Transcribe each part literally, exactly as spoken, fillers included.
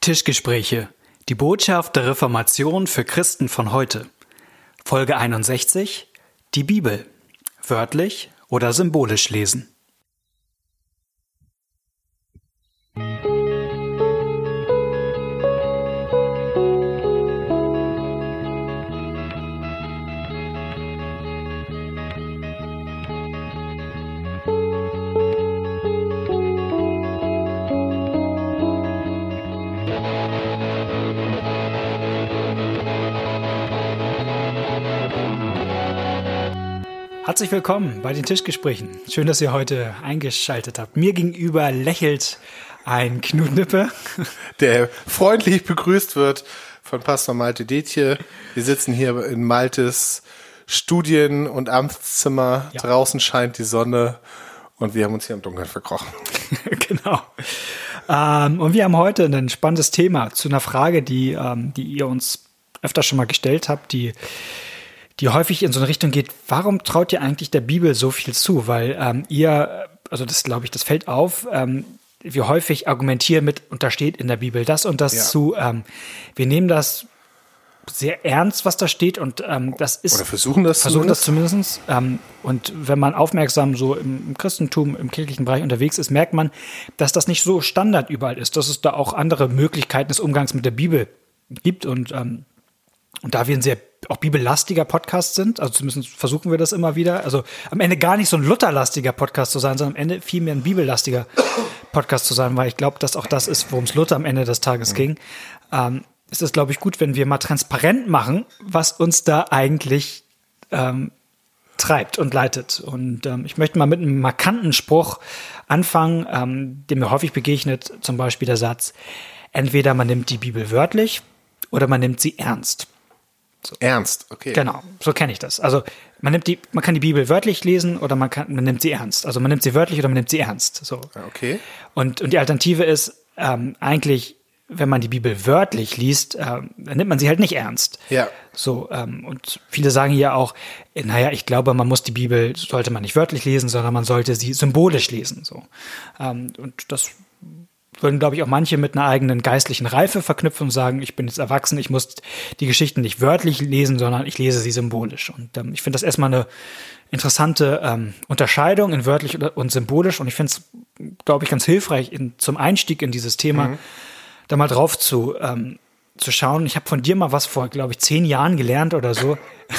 Tischgespräche. Die Botschaft der Reformation für Christen von heute. Folge einundsechzig. Die Bibel. Wörtlich oder symbolisch lesen. Herzlich willkommen bei den Tischgesprächen. Schön, dass ihr heute eingeschaltet habt. Mir gegenüber lächelt ein Knut Nippe, der freundlich begrüßt wird von Pastor Malte Detje. Wir sitzen hier in Maltes Studien- und Amtszimmer. Ja. Draußen scheint die Sonne und wir haben uns hier im Dunkeln verkrochen. Genau. Ähm, und wir haben heute ein spannendes Thema zu einer Frage, die, ähm, die ihr uns öfter schon mal gestellt habt, die die häufig in so eine Richtung geht, warum traut ihr eigentlich der Bibel so viel zu? Weil ähm, ihr, also das glaube ich, das fällt auf, ähm, wir häufig argumentieren mit, und da steht in der Bibel das und das ja. zu. Ähm, wir nehmen das sehr ernst, was da steht und ähm, das ist... Oder versuchen das Versuchen zumindest. das zumindest. Ähm, und wenn man aufmerksam so im, im Christentum, im kirchlichen Bereich unterwegs ist, merkt man, dass das nicht so Standard überall ist, dass es da auch andere Möglichkeiten des Umgangs mit der Bibel gibt und ähm, Und da wir ein sehr auch bibellastiger Podcast sind, also zumindest versuchen wir das immer wieder, also am Ende gar nicht so ein lutherlastiger Podcast zu sein, sondern am Ende vielmehr ein bibellastiger Podcast zu sein, weil ich glaube, dass auch das ist, worum es Luther am Ende des Tages mhm. ging, ähm, ist es, glaube ich, gut, wenn wir mal transparent machen, was uns da eigentlich ähm, treibt und leitet. Und ähm, ich möchte mal mit einem markanten Spruch anfangen, ähm, dem mir häufig begegnet, zum Beispiel der Satz, entweder man nimmt die Bibel wörtlich oder man nimmt sie ernst. So. Ernst, okay. Genau, so kenne ich das. Also man nimmt die, man kann die Bibel wörtlich lesen oder man kann, man nimmt sie ernst. Also man nimmt sie wörtlich oder man nimmt sie ernst. So. Okay. Und und die Alternative ist ähm, eigentlich, wenn man die Bibel wörtlich liest, ähm, dann nimmt man sie halt nicht ernst. Ja. So ähm, und viele sagen ja auch, naja, ich glaube, man muss die Bibel sollte man nicht wörtlich lesen, sondern man sollte sie symbolisch lesen. So ähm, und das würden, glaube ich, auch manche mit einer eigenen geistlichen Reife verknüpfen und sagen, ich bin jetzt erwachsen, ich muss die Geschichten nicht wörtlich lesen, sondern ich lese sie symbolisch. Und ähm, ich finde das erstmal eine interessante ähm, Unterscheidung in wörtlich und symbolisch. Und ich finde es, glaube ich, ganz hilfreich in, zum Einstieg in dieses Thema, mhm. da mal drauf zu, ähm, zu schauen. Ich habe von dir mal was vor, glaube ich, zehn Jahren gelernt oder so,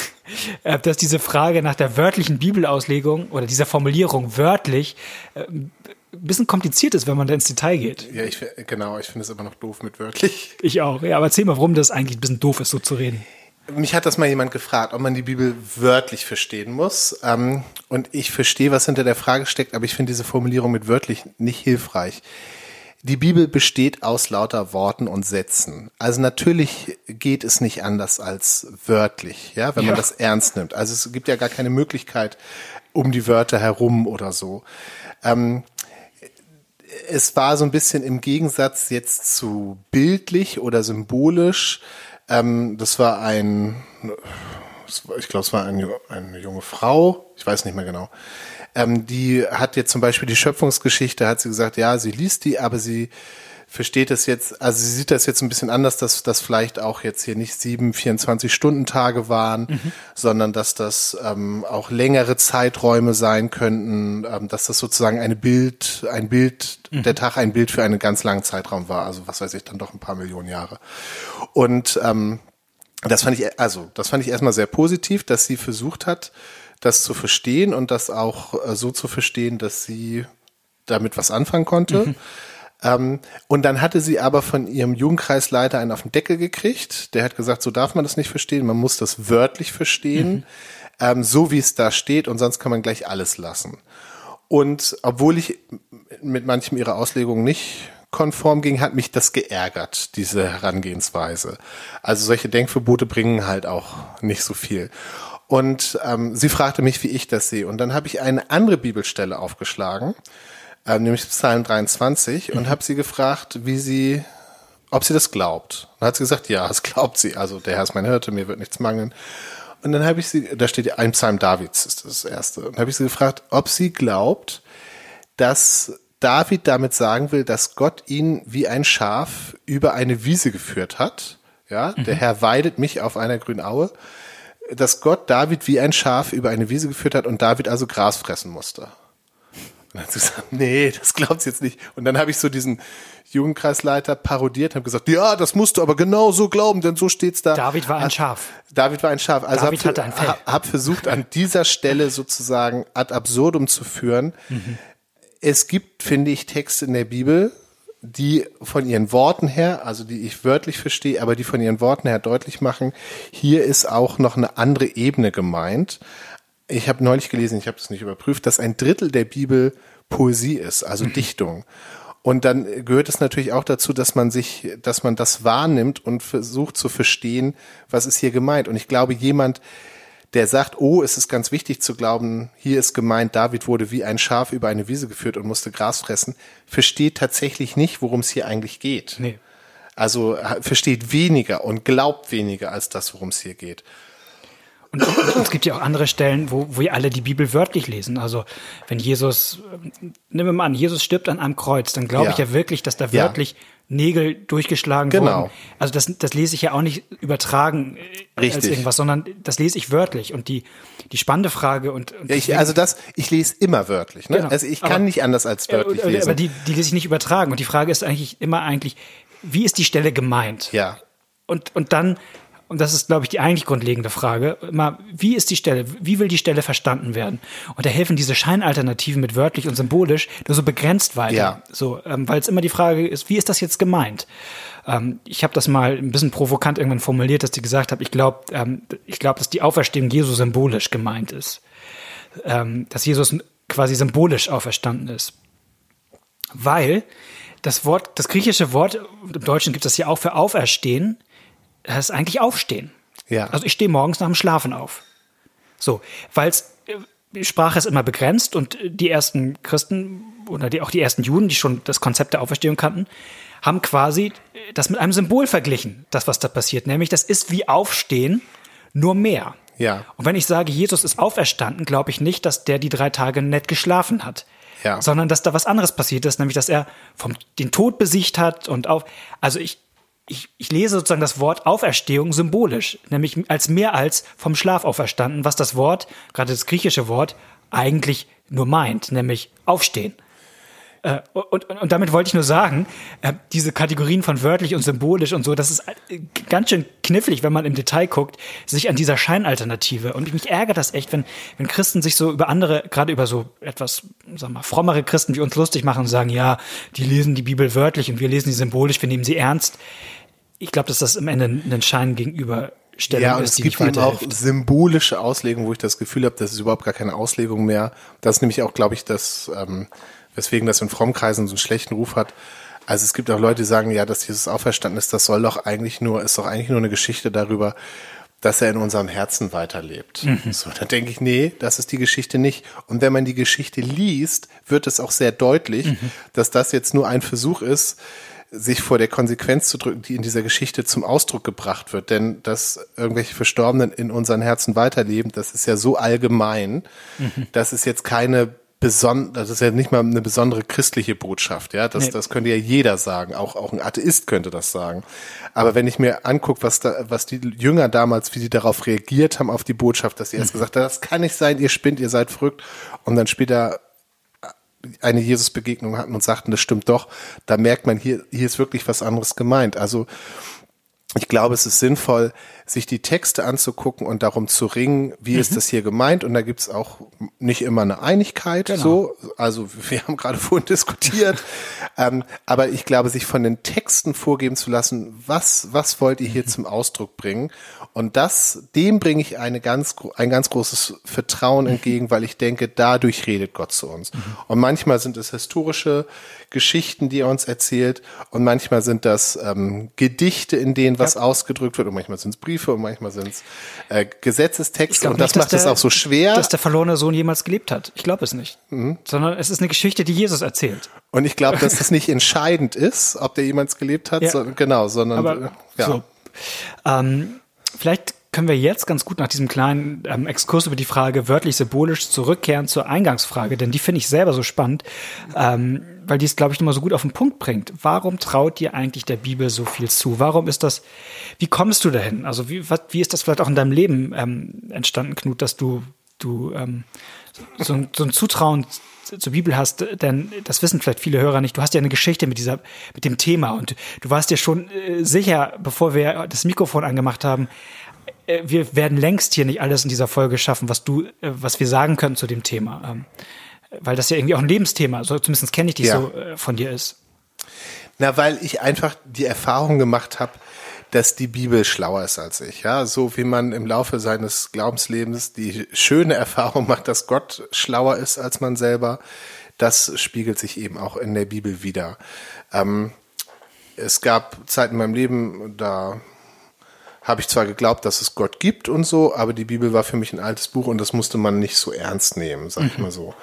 dass diese Frage nach der wörtlichen Bibelauslegung oder dieser Formulierung wörtlich äh, ein bisschen kompliziert ist, wenn man da ins Detail geht. Ja, ich, genau, ich finde es immer noch doof mit wörtlich. Ich auch, ja, aber erzähl mal, warum das eigentlich ein bisschen doof ist, so zu reden. Mich hat das mal jemand gefragt, ob man die Bibel wörtlich verstehen muss. Ähm, und ich verstehe, was hinter der Frage steckt, aber ich finde diese Formulierung mit wörtlich nicht hilfreich. Die Bibel besteht aus lauter Worten und Sätzen. Also natürlich geht es nicht anders als wörtlich, ja, wenn man ja. das ernst nimmt. Also es gibt ja gar keine Möglichkeit um die Wörter herum oder so. Ähm, Es war so ein bisschen im Gegensatz jetzt zu bildlich oder symbolisch. Ähm, das war ein, ich glaube, es war eine, eine junge Frau, ich weiß nicht mehr genau. Ähm, die hat jetzt zum Beispiel die Schöpfungsgeschichte, hat sie gesagt, ja, sie liest die, aber sie versteht das jetzt, also sie sieht das jetzt ein bisschen anders, dass das vielleicht auch jetzt hier nicht sieben vierundzwanzig-Stunden-Tage waren, mhm. sondern dass das ähm, auch längere Zeiträume sein könnten, ähm, dass das sozusagen eine Bild, ein Bild, mhm. der Tag ein Bild für einen ganz langen Zeitraum war, also was weiß ich, dann doch ein paar Millionen Jahre. Und ähm, das fand ich, also das fand ich erstmal sehr positiv, dass sie versucht hat, das zu verstehen und das auch äh, so zu verstehen, dass sie damit was anfangen konnte. Mhm. Um, und dann hatte sie aber von ihrem Jugendkreisleiter einen auf den Deckel gekriegt. Der hat gesagt, so darf man das nicht verstehen, man muss das wörtlich verstehen, mhm. um, so wie es da steht und sonst kann man gleich alles lassen. Und obwohl ich mit manchem ihrer Auslegung nicht konform ging, hat mich das geärgert, diese Herangehensweise. Also solche Denkverbote bringen halt auch nicht so viel. Und um, sie fragte mich, wie ich das sehe. Und dann habe ich eine andere Bibelstelle aufgeschlagen, Ähm, nämlich Psalm dreiundzwanzig, mhm. und habe sie gefragt, wie sie, ob sie das glaubt. Und dann hat sie gesagt, ja, das glaubt sie. Also der Herr ist mein Hirte, mir wird nichts mangeln. Und dann habe ich sie, da steht ein Psalm Davids, ist das erste. Und habe ich sie gefragt, ob sie glaubt, dass David damit sagen will, dass Gott ihn wie ein Schaf über eine Wiese geführt hat. Ja, mhm. Der Herr weidet mich auf einer grünen Aue. Dass Gott David wie ein Schaf über eine Wiese geführt hat und David also Gras fressen musste. Und dann hat sie gesagt, nee, das glaubt's jetzt nicht. Und dann habe ich so diesen Jugendkreisleiter parodiert, habe gesagt, ja, das musst du aber genau so glauben, denn so steht's da. David war ein Schaf. David war ein Schaf. Also David hab, hatte ein Fell. Hab versucht, an dieser Stelle sozusagen ad absurdum zu führen. Mhm. Es gibt, finde ich, Texte in der Bibel, die von ihren Worten her, also die ich wörtlich verstehe, aber die von ihren Worten her deutlich machen, hier ist auch noch eine andere Ebene gemeint. Ich habe neulich gelesen, ich habe das nicht überprüft, dass ein Drittel der Bibel Poesie ist, also mhm. Dichtung. Und dann gehört es natürlich auch dazu, dass man sich, dass man das wahrnimmt und versucht zu verstehen, was ist hier gemeint. Und ich glaube, jemand, der sagt, oh, es ist ganz wichtig zu glauben, hier ist gemeint, David wurde wie ein Schaf über eine Wiese geführt und musste Gras fressen, versteht tatsächlich nicht, worum es hier eigentlich geht. Nee. Also versteht weniger und glaubt weniger als das, worum es hier geht. Und es gibt ja auch andere Stellen, wo, wo wir alle die Bibel wörtlich lesen. Also wenn Jesus, nehmen wir mal an, Jesus stirbt an einem Kreuz, dann glaube ja. ich ja wirklich, dass da wörtlich ja. Nägel durchgeschlagen genau. wurden. Also das, das lese ich ja auch nicht übertragen Richtig. als irgendwas, sondern das lese ich wörtlich. Und die, die spannende Frage und, und ja, ich, also das, ich lese immer wörtlich. Ne? Genau. Also ich kann aber, nicht anders als wörtlich aber, lesen. Aber die, die lese ich nicht übertragen. Und die Frage ist eigentlich immer eigentlich, wie ist die Stelle gemeint? Ja. Und, und dann, und das ist, glaube ich, die eigentlich grundlegende Frage, immer, wie ist die Stelle, wie will die Stelle verstanden werden? Und da helfen diese Scheinalternativen mit wörtlich und symbolisch nur so begrenzt weiter. Ja. So, ähm, weil es immer die Frage ist, wie ist das jetzt gemeint? Ähm, ich habe das mal ein bisschen provokant irgendwann formuliert, dass ich gesagt habe, ich glaube, ähm, ich glaube, dass die Auferstehung Jesu symbolisch gemeint ist. Ähm, dass Jesus quasi symbolisch auferstanden ist. Weil das Wort, das griechische Wort, im Deutschen gibt es ja auch für auferstehen, das ist eigentlich aufstehen. Ja. Also ich stehe morgens nach dem Schlafen auf. So, weil die Sprache ist immer begrenzt und die ersten Christen oder die, auch die ersten Juden, die schon das Konzept der Auferstehung kannten, haben quasi das mit einem Symbol verglichen, das, was da passiert. Nämlich, das ist wie Aufstehen, nur mehr. Ja. Und wenn ich sage, Jesus ist auferstanden, glaube ich nicht, dass der die drei Tage nett geschlafen hat. Ja. Sondern, dass da was anderes passiert ist, nämlich, dass er vom, den Tod besiegt hat und auf, also ich, Ich, ich lese sozusagen das Wort Auferstehung symbolisch, nämlich als mehr als vom Schlaf auferstanden, was das Wort, gerade das griechische Wort, eigentlich nur meint, nämlich aufstehen. Äh, und, und, und damit wollte ich nur sagen, äh, diese Kategorien von wörtlich und symbolisch und so, das ist ganz schön knifflig, wenn man im Detail guckt, sich an dieser Scheinalternative. Und mich ärgert das echt, wenn, wenn Christen sich so über andere, gerade über so etwas, sag mal, frommere Christen wie uns lustig machen und sagen, ja, die lesen die Bibel wörtlich und wir lesen sie symbolisch, wir nehmen sie ernst. Ich glaube, dass das am Ende ein Schein gegenüberstellung ja, und ist, es die gibt nicht eben auch weiterhilft. symbolische Auslegungen, wo ich das Gefühl habe, das ist überhaupt gar keine Auslegung mehr. Das ist nämlich auch, glaube ich, das, ähm, weswegen das in Frommkreisen so einen schlechten Ruf hat. Also es gibt auch Leute, die sagen, ja, dass Jesus auferstanden ist, das soll doch eigentlich nur, ist doch eigentlich nur eine Geschichte darüber, dass er in unserem Herzen weiterlebt. Mhm. So, da denke ich, nee, das ist die Geschichte nicht. Und wenn man die Geschichte liest, wird es auch sehr deutlich, mhm. dass das jetzt nur ein Versuch ist, sich vor der Konsequenz zu drücken, die in dieser Geschichte zum Ausdruck gebracht wird. Denn dass irgendwelche Verstorbenen in unseren Herzen weiterleben, das ist ja so allgemein, mhm. dass es jetzt keine besondere, das ist ja nicht mal eine besondere christliche Botschaft, ja, das, nee. das könnte ja jeder sagen, auch, auch ein Atheist könnte das sagen. Aber wenn ich mir angucke, was da, was die Jünger damals, wie sie darauf reagiert haben auf die Botschaft, dass sie erst mhm. gesagt haben, das kann nicht sein, ihr spinnt, ihr seid verrückt, und dann später eine Jesus-Begegnung hatten und sagten, das stimmt doch, da merkt man, hier, hier ist wirklich was anderes gemeint. Also ich glaube, es ist sinnvoll, sich die Texte anzugucken und darum zu ringen, wie mhm. ist das hier gemeint, und da gibt's auch nicht immer eine Einigkeit, genau. so, also wir haben gerade vorhin diskutiert, ähm, aber ich glaube, sich von den Texten vorgeben zu lassen, was, was wollt ihr hier mhm. zum Ausdruck bringen, und das, dem bringe ich eine ganz, ein ganz großes Vertrauen entgegen, weil ich denke, dadurch redet Gott zu uns. Mhm. Und manchmal sind es historische Geschichten, die er uns erzählt, und manchmal sind das ähm, Gedichte, in denen was ja. ausgedrückt wird, und manchmal sind es Briefe und manchmal sind es äh, Gesetzestexte, und das nicht, macht es auch so schwer. Dass der verlorene Sohn jemals gelebt hat. Ich glaube es nicht. Mhm. Sondern es ist eine Geschichte, die Jesus erzählt. Und ich glaube, dass das nicht entscheidend ist, ob der jemals gelebt hat, ja. so, genau, sondern Aber, ja. So. Ähm, vielleicht können wir jetzt ganz gut nach diesem kleinen ähm, Exkurs über die Frage wörtlich-symbolisch zurückkehren zur Eingangsfrage, denn die finde ich selber so spannend, ähm, weil die es, glaube ich, nochmal so gut auf den Punkt bringt. Warum traut dir eigentlich der Bibel so viel zu? Warum ist das, wie kommst du dahin? Also wie, was, wie ist das vielleicht auch in deinem Leben ähm, entstanden, Knut, dass du, du ähm, so, ein, so ein Zutrauen zur Bibel hast, denn das wissen vielleicht viele Hörer nicht, du hast ja eine Geschichte mit dieser, mit dem Thema und du warst dir schon äh, sicher, bevor wir das Mikrofon angemacht haben, äh, wir werden längst hier nicht alles in dieser Folge schaffen, was du, äh, was wir sagen können zu dem Thema, ähm, weil das ja irgendwie auch ein Lebensthema, so zumindest kenne ich dich ja. so äh, von dir ist. Na, weil ich einfach die Erfahrung gemacht habe, dass die Bibel schlauer ist als ich. Ja, so wie man im Laufe seines Glaubenslebens die schöne Erfahrung macht, dass Gott schlauer ist als man selber, das spiegelt sich eben auch in der Bibel wider. Ähm, es gab Zeiten in meinem Leben, da habe ich zwar geglaubt, dass es Gott gibt und so, aber die Bibel war für mich ein altes Buch und das musste man nicht so ernst nehmen, sag ich mal so.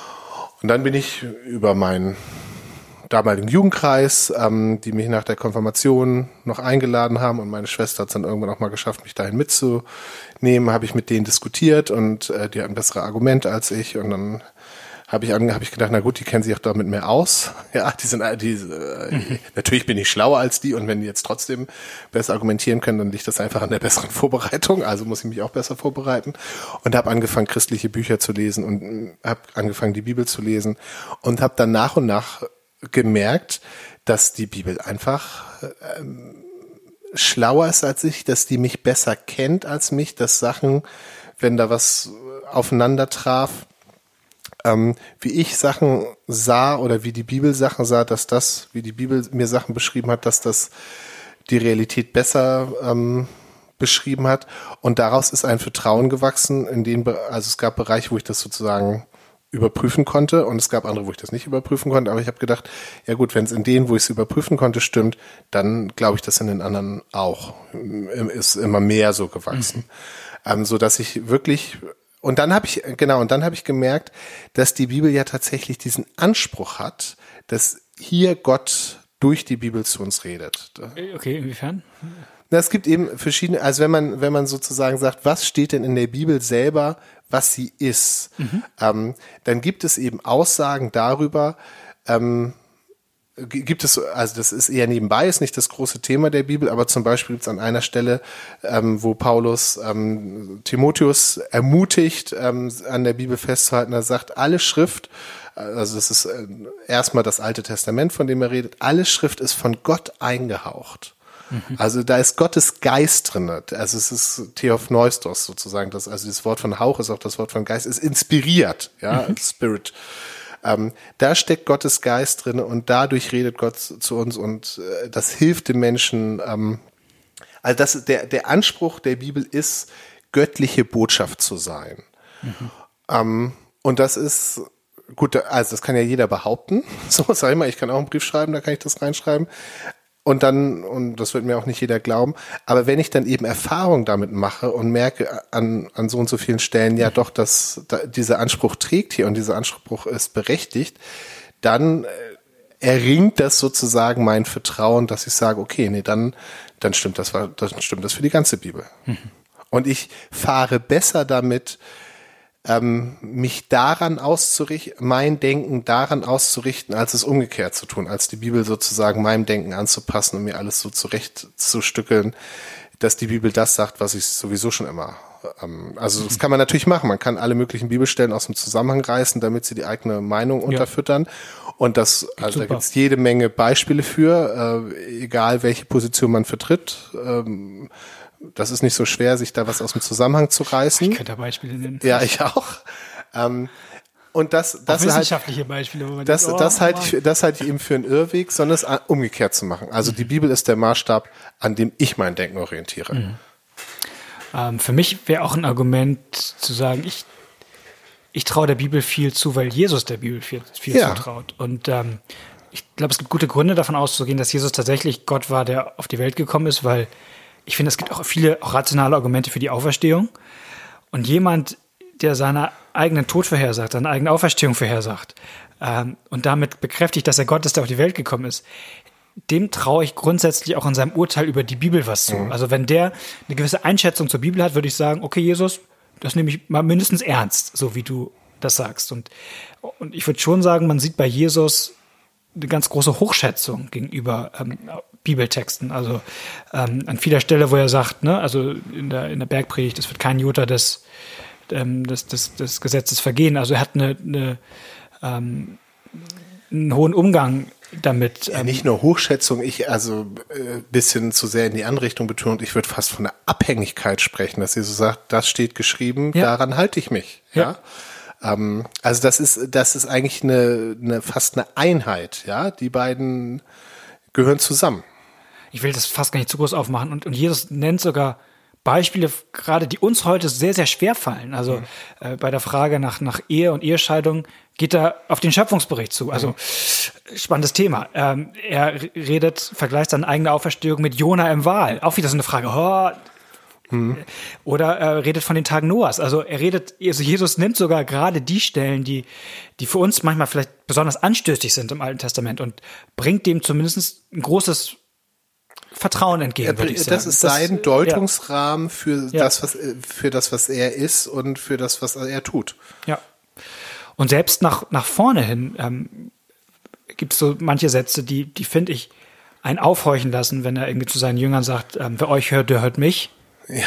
Und dann bin ich über meinen damaligen Jugendkreis, ähm, die mich nach der Konfirmation noch eingeladen haben und meine Schwester hat es dann irgendwann auch mal geschafft, mich dahin mitzunehmen, habe ich mit denen diskutiert und äh, die hatten bessere Argumente als ich und dann habe ich, hab ich gedacht, na gut, die kennen sich auch damit mehr aus. Ja, die sind, die, äh, mhm. natürlich bin ich schlauer als die und wenn die jetzt trotzdem besser argumentieren können, dann liegt das einfach an der besseren Vorbereitung, also muss ich mich auch besser vorbereiten und habe angefangen, christliche Bücher zu lesen und habe angefangen, die Bibel zu lesen und habe dann nach und nach gemerkt, dass die Bibel einfach ähm, schlauer ist als ich, dass die mich besser kennt als mich, dass Sachen, wenn da was aufeinander traf, ähm, wie ich Sachen sah oder wie die Bibel Sachen sah, dass das, wie die Bibel mir Sachen beschrieben hat, dass das die Realität besser ähm, beschrieben hat und daraus ist ein Vertrauen gewachsen, in den, also es gab Bereiche, wo ich das sozusagen überprüfen konnte und es gab andere, wo ich das nicht überprüfen konnte, aber ich habe gedacht, ja gut, wenn es in denen, wo ich es überprüfen konnte, stimmt, dann glaube ich, dass in den anderen auch ist immer mehr so gewachsen, mhm. ähm, so dass ich wirklich und dann habe ich genau und dann habe ich gemerkt, dass die Bibel ja tatsächlich diesen Anspruch hat, dass hier Gott durch die Bibel zu uns redet. Okay, inwiefern? Na, es gibt eben verschiedene, also wenn man wenn man sozusagen sagt, was steht denn in der Bibel selber, was sie ist, mhm. ähm, dann gibt es eben Aussagen darüber, ähm, gibt es, also das ist eher nebenbei, ist nicht das große Thema der Bibel, aber zum Beispiel gibt es an einer Stelle, ähm, wo Paulus ähm, Timotheus ermutigt, ähm, an der Bibel festzuhalten, er sagt, alle Schrift, also das ist äh, erstmal das Alte Testament, von dem er redet, alle Schrift ist von Gott eingehaucht. Also da ist Gottes Geist drin. Also es ist Theopneustos sozusagen. Das, also das Wort von Hauch ist auch das Wort von Geist. Ist inspiriert, ja, mhm. Spirit. Ähm, da steckt Gottes Geist drin und dadurch redet Gott zu uns und äh, das hilft dem Menschen. Ähm, also das, der, der Anspruch der Bibel ist, göttliche Botschaft zu sein. Mhm. Ähm, und das ist gut, also das kann ja jeder behaupten. So, sag ich mal, ich kann auch einen Brief schreiben, da kann ich das reinschreiben. Und dann, und das wird mir auch nicht jeder glauben, aber wenn ich dann eben Erfahrung damit mache und merke an, an so und so vielen Stellen, ja doch, dass da, dieser Anspruch trägt hier und dieser Anspruch ist berechtigt, dann erringt das sozusagen mein Vertrauen, dass ich sage, okay, nee, dann, dann stimmt das, dann stimmt das für die ganze Bibel. Mhm. Und ich fahre besser damit, Ähm, mich daran auszurichten, mein Denken daran auszurichten, als es umgekehrt zu tun, als die Bibel sozusagen meinem Denken anzupassen und mir alles so zurechtzustückeln, dass die Bibel das sagt, was ich sowieso schon immer. Ähm, also das kann man natürlich machen. Man kann alle möglichen Bibelstellen aus dem Zusammenhang reißen, damit sie die eigene Meinung ja. unterfüttern. Und das, also Super. Da gibt es jede Menge Beispiele für, äh, egal welche Position man vertritt. Ähm, Das ist nicht so schwer, sich da was aus dem Zusammenhang zu reißen. Ich könnte da Beispiele nennen. Ja, ich auch. Ähm, und das, das auch wissenschaftliche halt, Beispiele, wo man das, denkt, oh, das halte ich, das halte ich eben für einen Irrweg, sondern es umgekehrt zu machen. Also mhm. die Bibel ist der Maßstab, an dem ich mein Denken orientiere. Mhm. Ähm, für mich wäre auch ein Argument zu sagen, ich, ich traue der Bibel viel zu, weil Jesus der Bibel viel, viel ja. zutraut. Und ähm, ich glaube, es gibt gute Gründe davon auszugehen, dass Jesus tatsächlich Gott war, der auf die Welt gekommen ist, weil ich finde, es gibt auch viele auch rationale Argumente für die Auferstehung. Und jemand, der seinen eigenen Tod vorhersagt, seine eigene Auferstehung vorhersagt ähm, und damit bekräftigt, dass er Gott ist, der auf die Welt gekommen ist, dem traue ich grundsätzlich auch in seinem Urteil über die Bibel was zu. Mhm. Also wenn der eine gewisse Einschätzung zur Bibel hat, würde ich sagen, okay, Jesus, das nehme ich mal mindestens ernst, so wie du das sagst. Und, und ich würde schon sagen, man sieht bei Jesus eine ganz große Hochschätzung gegenüber ähm, Bibeltexten. Also ähm, an vieler Stelle, wo er sagt, ne, also in der, in der Bergpredigt, es wird kein Jota des, ähm, des, des, des Gesetzes vergehen. Also er hat eine, eine, ähm, einen hohen Umgang damit. Ja, nicht nur Hochschätzung, ich also äh, bisschen zu sehr in die andere Richtung betont, ich würde fast von der Abhängigkeit sprechen, dass Jesus sagt, das steht geschrieben, ja. daran halte ich mich. Ja. ja? Ähm, also das ist, das ist eigentlich eine, eine fast eine Einheit, ja. Die beiden gehören zusammen. Ich will das fast gar nicht zu groß aufmachen. Und, und Jesus nennt sogar Beispiele, gerade die uns heute sehr, sehr schwer fallen. Also mhm. äh, bei der Frage nach, nach Ehe und Ehescheidung geht er auf den Schöpfungsbericht zu. Also mhm. spannendes Thema. Ähm, er redet, vergleicht seine eigene Auferstehung mit Jona im Wal. Auch wieder so eine Frage. Oh, mhm. Oder er redet von den Tagen Noahs. Also er redet, also Jesus nimmt sogar gerade die Stellen, die, die für uns manchmal vielleicht besonders anstößig sind im Alten Testament und bringt dem zumindest ein großes Vertrauen entgegen, würde ich sagen. Das ist sein das, Deutungsrahmen ja. für ja. das, was für das, was er ist und für das, was er tut. Ja. Und selbst nach nach vorne hin ähm, gibt es so manche Sätze, die die finde ich einen aufhorchen lassen, wenn er irgendwie zu seinen Jüngern sagt, ähm, wer euch hört, der hört mich. Ja.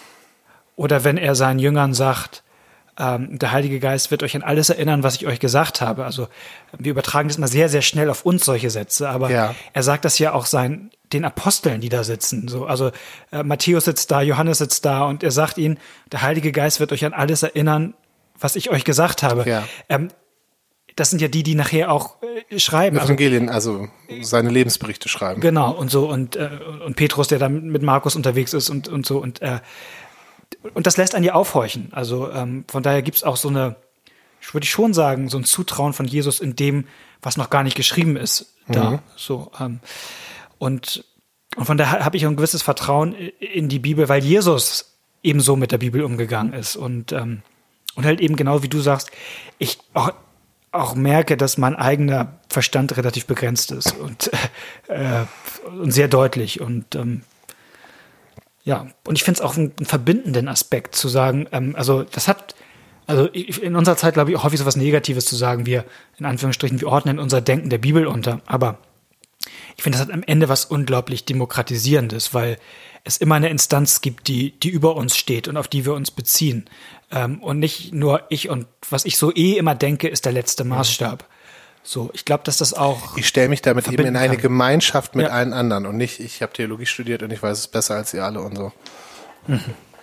Oder wenn er seinen Jüngern sagt, ähm, der Heilige Geist wird euch an alles erinnern, was ich euch gesagt habe. Also wir übertragen das mal sehr, sehr schnell auf uns, solche Sätze. Aber ja. er sagt das ja auch seinen den Aposteln, die da sitzen. So, also äh, Matthäus sitzt da, Johannes sitzt da und er sagt ihnen, der Heilige Geist wird euch an alles erinnern, was ich euch gesagt habe. Ja. Ähm, das sind ja die, die nachher auch äh, schreiben. Evangelien, also, also seine Lebensberichte schreiben. Genau, und so, und, äh, und Petrus, der dann mit Markus unterwegs ist und, und so. Und, äh, und das lässt einen ja aufhorchen. Also ähm, von daher gibt's auch so eine, ich würde schon sagen, so ein Zutrauen von Jesus in dem, was noch gar nicht geschrieben ist, da. Mhm. So, ähm, und, und von daher habe ich ein gewisses Vertrauen in die Bibel, weil Jesus eben so mit der Bibel umgegangen ist. Und, ähm, und halt eben genau wie du sagst, ich auch, auch merke, dass mein eigener Verstand relativ begrenzt ist und, äh, und sehr deutlich. Und ähm, ja, und ich finde es auch einen, einen verbindenden Aspekt zu sagen, ähm, also das hat, also in unserer Zeit glaube ich auch häufig so was Negatives zu sagen, wir in Anführungsstrichen, wir ordnen unser Denken der Bibel unter, aber ich finde, das hat am Ende was unglaublich Demokratisierendes, weil es immer eine Instanz gibt, die, die über uns steht und auf die wir uns beziehen. Ähm, und nicht nur ich und was ich so eh immer denke, ist der letzte Maßstab. So, ich glaube, dass das auch. Ich stelle mich damit eben in eine kann. Gemeinschaft mit ja. allen anderen und nicht, ich habe Theologie studiert und ich weiß es besser als ihr alle und so. Mhm.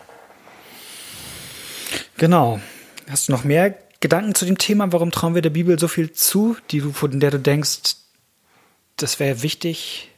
Genau. Hast du noch mehr Gedanken zu dem Thema? Warum trauen wir der Bibel so viel zu, die du, von der du denkst, das wäre wichtig?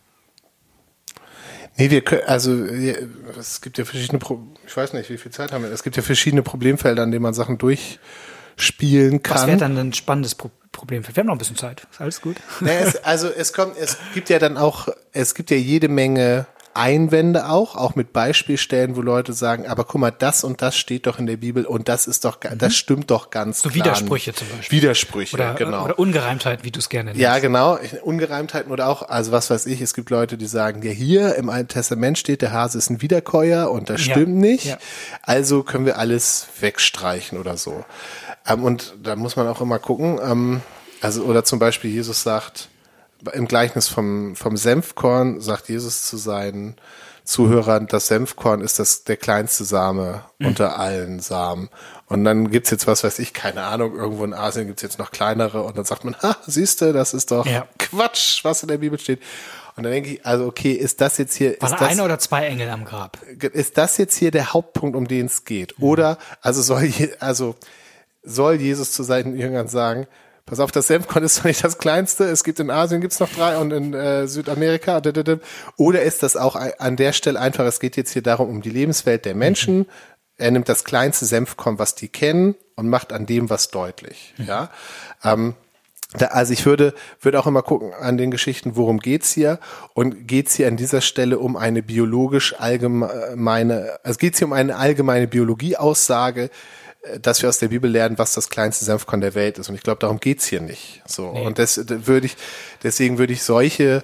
Nee, wir können, also es gibt ja verschiedene, Pro- ich weiß nicht, wie viel Zeit haben wir, es gibt ja verschiedene Problemfelder, an denen man Sachen durchspielen kann. Was wäre dann ein spannendes Pro- Problemfeld? Wir haben noch ein bisschen Zeit, ist alles gut? Nee, es, also es kommt, es gibt ja dann auch, es gibt ja jede Menge Einwände auch, auch mit Beispielstellen, wo Leute sagen, aber guck mal, das und das steht doch in der Bibel und das ist doch, mhm. das stimmt doch ganz so klar. Widersprüche zum Beispiel. Widersprüche, oder, genau. Oder Ungereimtheiten, wie du es gerne nennst. Ja, genau. Ungereimtheiten oder auch, also was weiß ich, es gibt Leute, die sagen, ja, hier im Alten Testament steht, der Hase ist ein Wiederkäuer und das ja. stimmt nicht. Ja. Also können wir alles wegstreichen oder so. Ähm, und da muss man auch immer gucken, ähm, also, oder zum Beispiel Jesus sagt, im Gleichnis vom, vom Senfkorn sagt Jesus zu seinen Zuhörern, das Senfkorn ist das der kleinste Same mhm. unter allen Samen. Und dann gibt's jetzt, was weiß ich, keine Ahnung, irgendwo in Asien gibt's jetzt noch kleinere und dann sagt man, ha, siehste, das ist doch ja. Quatsch, was in der Bibel steht. Und dann denke ich, also okay, ist das jetzt hier... War ist da das, einer oder zwei Engel am Grab? Ist das jetzt hier der Hauptpunkt, um den es geht? Mhm. Oder, also soll, je, also soll Jesus zu seinen Jüngern sagen, pass auf, das Senfkorn ist doch nicht das kleinste. Es gibt in Asien gibt's noch drei und in äh, Südamerika. Oder ist das auch an der Stelle einfach, es geht jetzt hier darum, um die Lebenswelt der Menschen. Mhm. Er nimmt das kleinste Senfkorn, was die kennen, und macht an dem was deutlich. Mhm. Ja, ähm, da, also ich würde würde auch immer gucken an den Geschichten, worum geht's hier? Und geht's hier an dieser Stelle um eine biologisch allgemeine, also geht's hier um eine allgemeine Biologieaussage, dass wir aus der Bibel lernen, was das kleinste Senfkorn der Welt ist. Und ich glaube, darum geht's hier nicht. So. Nee. Und das würde ich, deswegen würde ich solche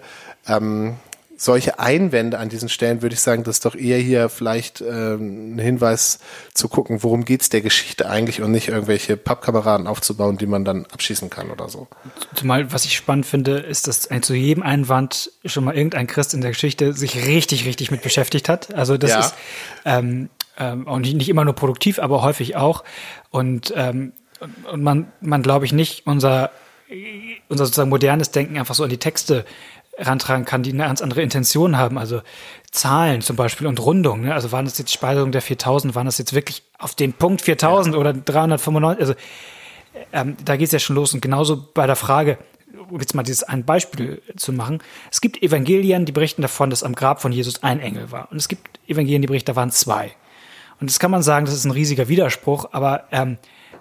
ähm, solche Einwände an diesen Stellen würde ich sagen, das ist doch eher hier vielleicht ähm, ein Hinweis zu gucken, worum geht's der Geschichte eigentlich und nicht irgendwelche Pappkameraden aufzubauen, die man dann abschießen kann oder so. Zumal, was ich spannend finde, ist, dass ein, zu jedem Einwand schon mal irgendein Christ in der Geschichte sich richtig, richtig mit beschäftigt hat. Also das Ja. ist ähm, ähm, auch nicht, nicht immer nur produktiv, aber häufig auch. Und, ähm, und man, man glaube ich nicht unser, unser sozusagen modernes Denken einfach so an die Texte rantragen kann, die eine ganz andere Intention haben. Also Zahlen zum Beispiel und Rundung. Ne? Also waren das jetzt Speisung der viertausend, waren das jetzt wirklich auf den Punkt viertausend ja. oder dreihundertfünfundneunzig? Also ähm, da geht es ja schon los. Und genauso bei der Frage, um jetzt mal dieses ein Beispiel zu machen. Es gibt Evangelien, die berichten davon, dass am Grab von Jesus ein Engel war. Und es gibt Evangelien, die berichten, da waren zwei. Und das kann man sagen, das ist ein riesiger Widerspruch, aber ähm,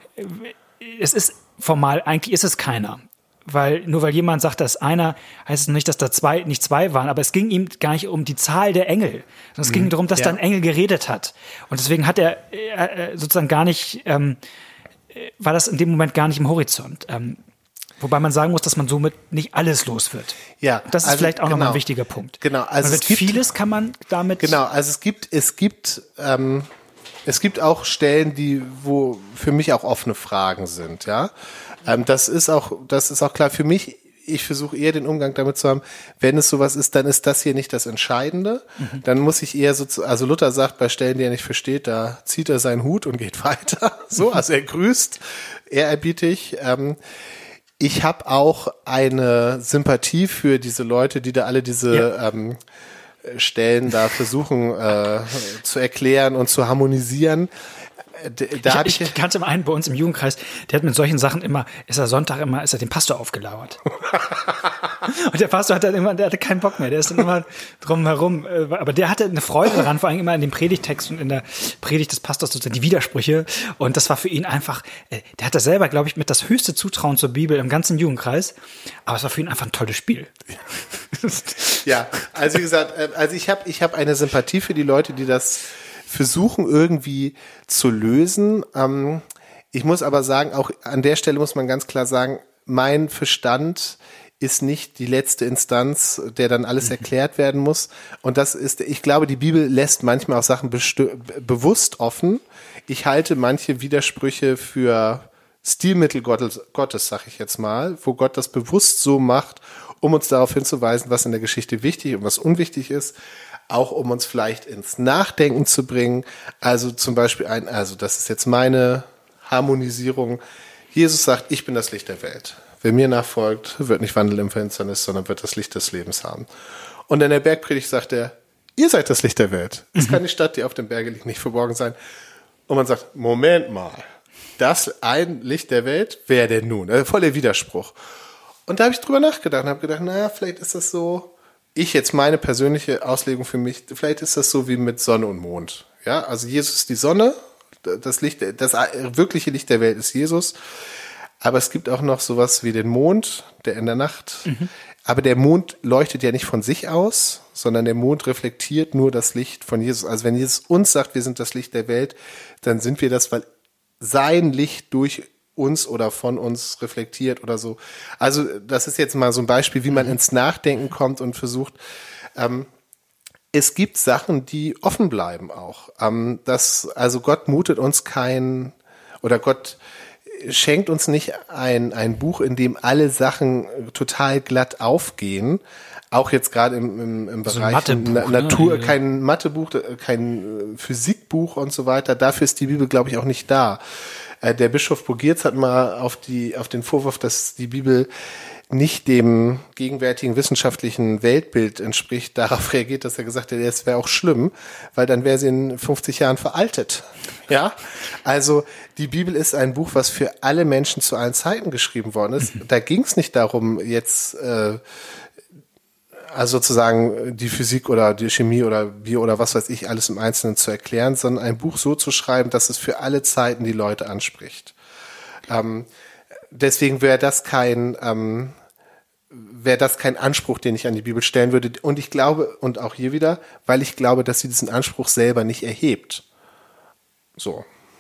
es ist formal, eigentlich ist es keiner. Weil, nur weil jemand sagt, dass einer, heißt es nicht, dass da zwei, nicht zwei waren, aber es ging ihm gar nicht um die Zahl der Engel, sondern es mhm. ging darum, dass ja. da ein Engel geredet hat. Und deswegen hat er äh, sozusagen gar nicht, ähm, war das in dem Moment gar nicht im Horizont. Ähm, wobei man sagen muss, dass man somit nicht alles los wird. Ja. Das ist also, vielleicht auch genau. nochmal ein wichtiger Punkt. Genau. Also man es gibt, vieles kann man damit. Genau. Also es gibt, es gibt, ähm, es gibt auch Stellen, die, wo für mich auch offene Fragen sind, ja. Ähm, das ist auch, das ist auch klar für mich. Ich versuche eher den Umgang damit zu haben, wenn es sowas ist, dann ist das hier nicht das Entscheidende. Mhm. Dann muss ich eher so, zu, also Luther sagt, bei Stellen, die er nicht versteht, da zieht er seinen Hut und geht weiter. So, also er grüßt, ehrerbietig. Ähm, ich habe auch eine Sympathie für diese Leute, die da alle diese ja. ähm, Stellen da versuchen äh, zu erklären und zu harmonisieren. Da ich, ich kannte mal einen bei uns im Jugendkreis, der hat mit solchen Sachen immer, ist er Sonntag immer, ist er dem Pastor aufgelauert. Und der Pastor hat dann immer, der hatte keinen Bock mehr, der ist dann immer drum herum, aber der hatte eine Freude daran, vor allem immer in dem Predigtext und in der Predigt des Pastors sozusagen die Widersprüche, und das war für ihn einfach, der hatte selber, glaube ich, mit das höchste Zutrauen zur Bibel im ganzen Jugendkreis, aber es war für ihn einfach ein tolles Spiel. Ja, also wie gesagt, also ich habe ich habe eine Sympathie für die Leute, die das versuchen irgendwie zu lösen. Ähm, ich muss aber sagen, auch an der Stelle muss man ganz klar sagen, mein Verstand ist nicht die letzte Instanz, der dann alles erklärt werden muss. Und das ist, ich glaube, die Bibel lässt manchmal auch Sachen bestö- bewusst offen. Ich halte manche Widersprüche für Stilmittel Gottes, Gottes, sag ich jetzt mal, wo Gott das bewusst so macht, um uns darauf hinzuweisen, was in der Geschichte wichtig und was unwichtig ist. Auch um uns vielleicht ins Nachdenken zu bringen. Also zum Beispiel ein, also das ist jetzt meine Harmonisierung. Jesus sagt, ich bin das Licht der Welt. Wer mir nachfolgt, wird nicht wandeln im Finsternis, sondern wird das Licht des Lebens haben. Und in der Bergpredigt sagt er, ihr seid das Licht der Welt. Es kann die Stadt, die auf dem Berge liegt, nicht verborgen sein. Und man sagt, Moment mal, das ein Licht der Welt, wer denn nun? Also voll der Widerspruch. Und da habe ich drüber nachgedacht und habe gedacht, naja, vielleicht ist das so, ich jetzt meine persönliche Auslegung für mich, vielleicht ist das so wie mit Sonne und Mond. Ja, also Jesus ist die Sonne, das Licht, das wirkliche Licht der Welt ist Jesus. Aber es gibt auch noch sowas wie den Mond, der in der Nacht. Mhm. Aber der Mond leuchtet ja nicht von sich aus, sondern der Mond reflektiert nur das Licht von Jesus. Also wenn Jesus uns sagt, wir sind das Licht der Welt, dann sind wir das, weil sein Licht durch uns oder von uns reflektiert oder so. Also das ist jetzt mal so ein Beispiel, wie man ins Nachdenken kommt und versucht, ähm, es gibt Sachen, die offen bleiben auch. Ähm, das, also Gott mutet uns kein, oder Gott schenkt uns nicht ein, ein Buch, in dem alle Sachen total glatt aufgehen. Auch jetzt gerade im, im, im also Bereich Na, ne? Natur, kein Mathebuch, kein Physikbuch und so weiter. Dafür ist die Bibel, glaube ich, auch nicht da. Der Bischof Bogiertz hat mal auf die, auf den Vorwurf, dass die Bibel nicht dem gegenwärtigen wissenschaftlichen Weltbild entspricht, darauf reagiert, dass er gesagt hat, es wäre auch schlimm, weil dann wäre sie in fünfzig Jahren veraltet. Ja, also die Bibel ist ein Buch, was für alle Menschen zu allen Zeiten geschrieben worden ist. Da ging es nicht darum, jetzt äh, also sozusagen die Physik oder die Chemie oder Bio oder was weiß ich alles im Einzelnen zu erklären, sondern ein Buch so zu schreiben, dass es für alle Zeiten die Leute anspricht. Ähm, deswegen wäre das kein ähm, wäre das kein Anspruch, den ich an die Bibel stellen würde. Und ich glaube, und auch hier wieder, weil ich glaube, dass sie diesen Anspruch selber nicht erhebt. So.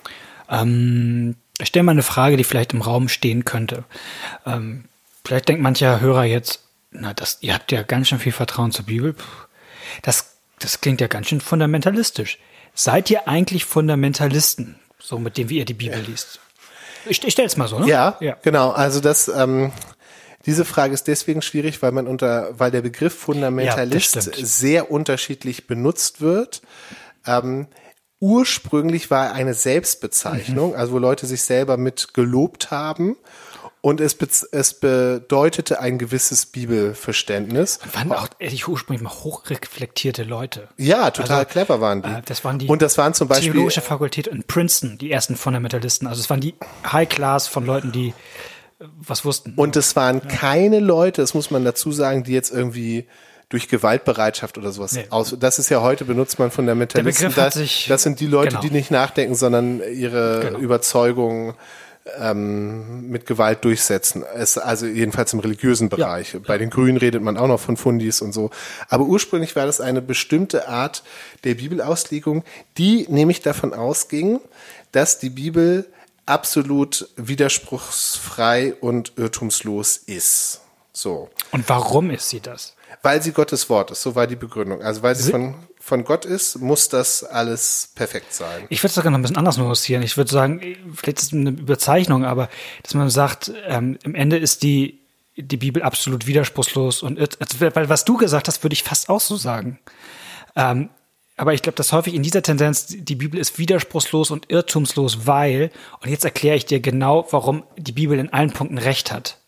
Ähm, ich stelle mal eine Frage, die vielleicht im Raum stehen könnte. Ähm, vielleicht denkt mancher Hörer jetzt, Na, das, ihr habt ja ganz schön viel Vertrauen zur Bibel. Puh. Das, das klingt ja ganz schön fundamentalistisch. Seid ihr eigentlich Fundamentalisten, so mit dem, wie ihr die Bibel ja. liest? Ich, ich stelle es mal so, ne? Ja, ja, genau. Also das, ähm, diese Frage ist deswegen schwierig, weil man unter, weil der Begriff Fundamentalist ja, sehr unterschiedlich benutzt wird. Ähm, ursprünglich war er eine Selbstbezeichnung, mhm. also wo Leute sich selber mit gelobt haben. Und es, be- es bedeutete ein gewisses Bibelverständnis. Und waren auch ehrlich ursprünglich mal hochreflektierte Leute. Ja, total also, clever waren die. Äh, das waren die und das waren zum Beispiel Theologische Fakultät in Princeton, die ersten Fundamentalisten. Also es waren die High Class von Leuten, die äh, was wussten. Und es waren ja. keine Leute, das muss man dazu sagen, die jetzt irgendwie durch Gewaltbereitschaft oder sowas nee. aus. Das ist ja heute, benutzt man Fundamentalisten. Der Begriff hat sich, das sind die Leute, genau. die nicht nachdenken, sondern ihre genau. Überzeugungen Ähm, mit Gewalt durchsetzen. Es, also jedenfalls im religiösen Bereich. Ja. Bei den Grünen redet man auch noch von Fundis und so. Aber ursprünglich war das eine bestimmte Art der Bibelauslegung, die nämlich davon ausging, dass die Bibel absolut widerspruchsfrei und irrtumslos ist. So. Und warum ist sie das? Weil sie Gottes Wort ist. So war die Begründung. Also weil sie, sie von von Gott ist, muss das alles perfekt sein. Ich würde es sogar noch ein bisschen anders nuancieren. Ich würde sagen, vielleicht ist es eine Überzeichnung, aber dass man sagt, ähm, im Ende ist die, die Bibel absolut widerspruchslos. Und weil was du gesagt hast, würde ich fast auch so sagen. Ähm, aber ich glaube, dass häufig in dieser Tendenz, die Bibel ist widerspruchslos und irrtumslos, weil, und jetzt erkläre ich dir genau, warum die Bibel in allen Punkten recht hat.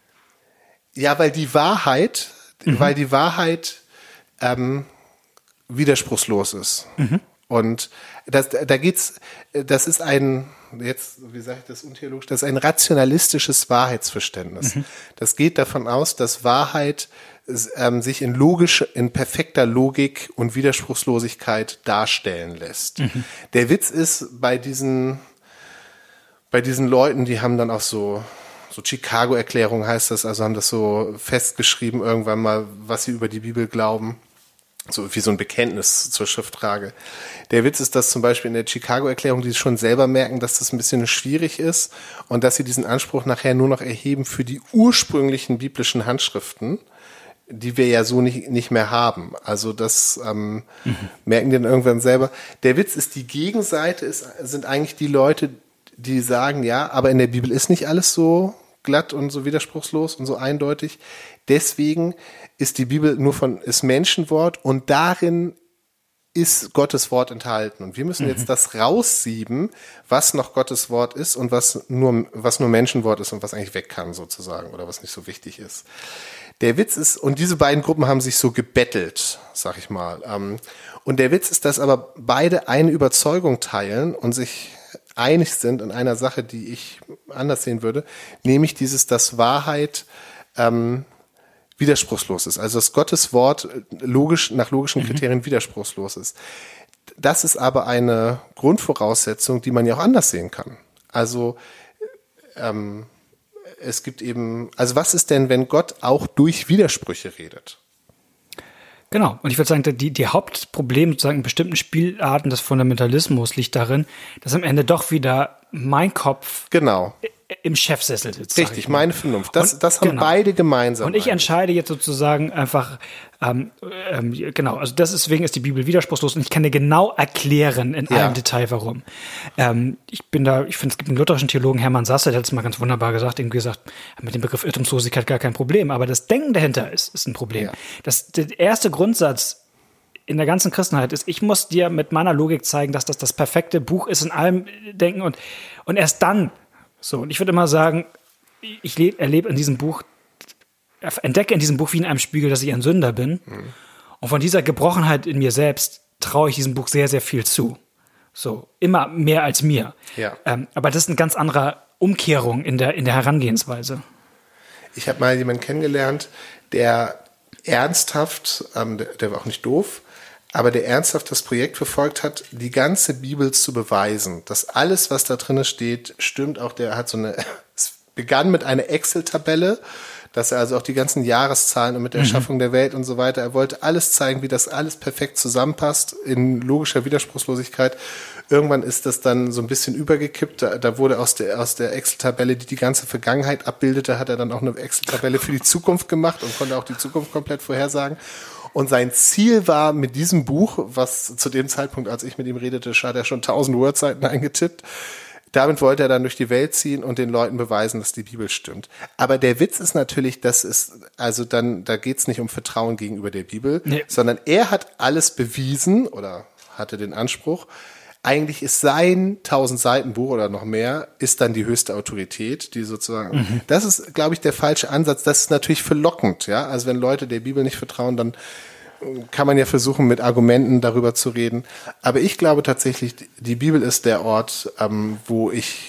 Ja, weil die Wahrheit, mhm. weil die Wahrheit ähm, widerspruchslos ist. Mhm. Und das, da geht's, das ist ein, jetzt, wie sage ich das untheologisch, das ist ein rationalistisches Wahrheitsverständnis. Mhm. Das geht davon aus, dass Wahrheit ähm, sich in logisch, in perfekter Logik und Widerspruchslosigkeit darstellen lässt. Mhm. Der Witz ist, bei diesen, bei diesen Leuten, die haben dann auch so, so Chicago-Erklärung heißt das, also haben das so festgeschrieben irgendwann mal, was sie über die Bibel glauben. So wie so ein Bekenntnis zur Schriftfrage. Der Witz ist, dass zum Beispiel in der Chicago-Erklärung die schon selber merken, dass das ein bisschen schwierig ist und dass sie diesen Anspruch nachher nur noch erheben für die ursprünglichen biblischen Handschriften, die wir ja so nicht, nicht mehr haben. Also das ähm, mhm. merken die dann irgendwann selber. Der Witz ist, die Gegenseite ist, sind eigentlich die Leute, die sagen, ja, aber in der Bibel ist nicht alles so glatt und so widerspruchslos und so eindeutig. Deswegen ist die Bibel nur von, ist Menschenwort und darin ist Gottes Wort enthalten. Und wir müssen mhm. jetzt das raussieben, was noch Gottes Wort ist und was nur, was nur Menschenwort ist und was eigentlich weg kann sozusagen oder was nicht so wichtig ist. Der Witz ist, und diese beiden Gruppen haben sich so gebettelt, sag ich mal. Und der Witz ist, dass aber beide eine Überzeugung teilen und sich einig sind in einer Sache, die ich anders sehen würde, nämlich dieses, dass Wahrheit ähm, widerspruchslos ist. Also dass Gottes Wort logisch nach logischen Kriterien mhm. widerspruchslos ist. Das ist aber eine Grundvoraussetzung, die man ja auch anders sehen kann. Also ähm, es gibt eben, also was ist denn, wenn Gott auch durch Widersprüche redet? Genau, und ich würde sagen, die, die Hauptproblem sozusagen in bestimmten Spielarten des Fundamentalismus liegt darin, dass am Ende doch wieder mein Kopf genau. im Chefsessel sitzt. Richtig, meine Vernunft. Das, und, das haben genau. beide gemeinsam. Und ich entscheide jetzt sozusagen einfach, ähm, ähm, genau, also deswegen ist die Bibel widerspruchslos und ich kann dir genau erklären in ja. allem Detail, warum. Ähm, ich bin da, ich finde, es gibt einen lutherischen Theologen, Hermann Sasse, der hat es mal ganz wunderbar gesagt, ihm gesagt, mit dem Begriff Irrtumslosigkeit gar kein Problem, aber das Denken dahinter ist, ist ein Problem. Ja. Das, der erste Grundsatz in der ganzen Christenheit ist, ich muss dir mit meiner Logik zeigen, dass das das perfekte Buch ist in allem Denken und, und erst dann. So, und ich würde immer sagen, ich leb, erlebe in diesem Buch, entdecke in diesem Buch wie in einem Spiegel, dass ich ein Sünder bin. Mhm. Und von dieser Gebrochenheit in mir selbst traue ich diesem Buch sehr, sehr viel zu. So, immer mehr als mir. Ja. Ähm, aber das ist eine ganz andere Umkehrung in der, in der Herangehensweise. Ich habe mal jemanden kennengelernt, der ernsthaft, ähm, der, der war auch nicht doof, aber der ernsthaft das Projekt verfolgt hat, die ganze Bibel zu beweisen, dass alles, was da drin steht, stimmt. Auch der hat so eine, es begann mit einer Excel-Tabelle, Dass er also auch die ganzen Jahreszahlen und mit der Erschaffung mhm. der Welt und so weiter, er wollte alles zeigen, wie das alles perfekt zusammenpasst in logischer Widerspruchslosigkeit. Irgendwann ist das dann so ein bisschen übergekippt. Da, da wurde aus der, aus der Excel-Tabelle, die die ganze Vergangenheit abbildete, hat er dann auch eine Excel-Tabelle für die Zukunft gemacht und konnte auch die Zukunft komplett vorhersagen. Und sein Ziel war mit diesem Buch, was zu dem Zeitpunkt, als ich mit ihm redete, hat er schon tausend Wordseiten eingetippt. Damit wollte er dann durch die Welt ziehen und den Leuten beweisen, dass die Bibel stimmt. Aber der Witz ist natürlich, dass es, also dann, da geht's nicht um Vertrauen gegenüber der Bibel, nee. sondern er hat alles bewiesen oder hatte den Anspruch. Eigentlich ist sein tausend Seiten Buch oder noch mehr, ist dann die höchste Autorität, die sozusagen, mhm. das ist, glaube ich, der falsche Ansatz. Das ist natürlich verlockend, ja. Also wenn Leute der Bibel nicht vertrauen, dann kann man ja versuchen, mit Argumenten darüber zu reden. Aber ich glaube tatsächlich, die Bibel ist der Ort, ähm, wo ich,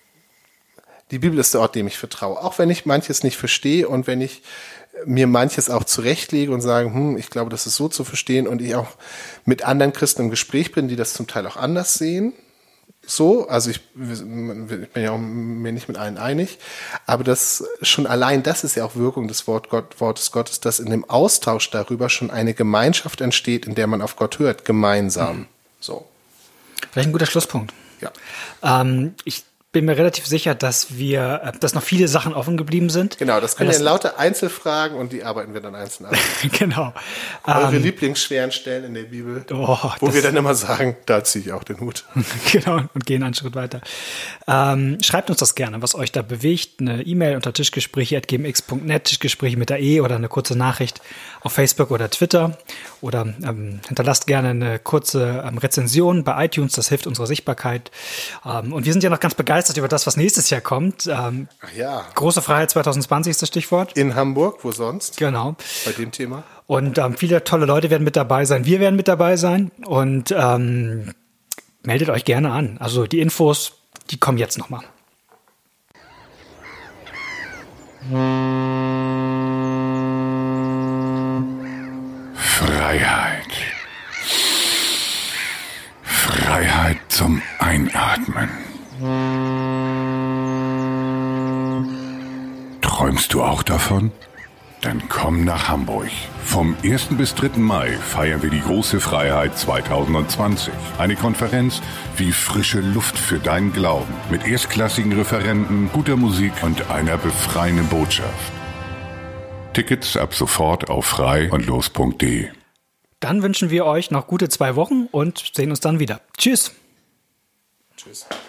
die Bibel ist der Ort, dem ich vertraue. Auch wenn ich manches nicht verstehe und wenn ich mir manches auch zurechtlege und sage, hm, ich glaube, das ist so zu verstehen und ich auch mit anderen Christen im Gespräch bin, die das zum Teil auch anders sehen. So, also ich, ich bin ja auch mir nicht mit allen einig, aber das schon allein, das ist ja auch Wirkung des Wort Gott, Wortes Gottes, dass in dem Austausch darüber schon eine Gemeinschaft entsteht, in der man auf Gott hört, gemeinsam. Mhm. So. Vielleicht ein guter Schlusspunkt. Ja. Ähm, ich bin mir relativ sicher, dass wir, dass noch viele Sachen offen geblieben sind. Genau, das können wir in lauter Einzelfragen und die arbeiten wir dann einzeln ab. Genau. Eure ähm, Lieblingsschweren Stellen in der Bibel, oh, wo wir dann immer sagen, da ziehe ich auch den Hut. Genau, und gehen einen Schritt weiter. Ähm, schreibt uns das gerne, was euch da bewegt. Eine E-Mail unter tischgespräche at g m x punkt net, Tischgespräche mit der E oder eine kurze Nachricht auf Facebook oder Twitter. Oder ähm, hinterlasst gerne eine kurze ähm, Rezension bei iTunes, das hilft unserer Sichtbarkeit. Ähm, und wir sind ja noch ganz begeistert über das, was nächstes Jahr kommt. Ähm, Ach ja. Große Freiheit zwanzig zwanzig ist das Stichwort. In Hamburg, wo sonst? Genau. Bei dem Thema. Und ähm, viele tolle Leute werden mit dabei sein. Wir werden mit dabei sein. Und ähm, meldet euch gerne an. Also die Infos, die kommen jetzt nochmal. Freiheit. Freiheit zum Einatmen. Träumst du auch davon? Dann komm nach Hamburg. Vom ersten bis dritten Mai feiern wir die große Freiheit zwanzig zwanzig. Eine Konferenz wie frische Luft für deinen Glauben. Mit erstklassigen Referenten, guter Musik und einer befreienden Botschaft. Tickets ab sofort auf frei und los punkt de. Dann wünschen wir euch noch gute zwei Wochen und sehen uns dann wieder. Tschüss. Tschüss.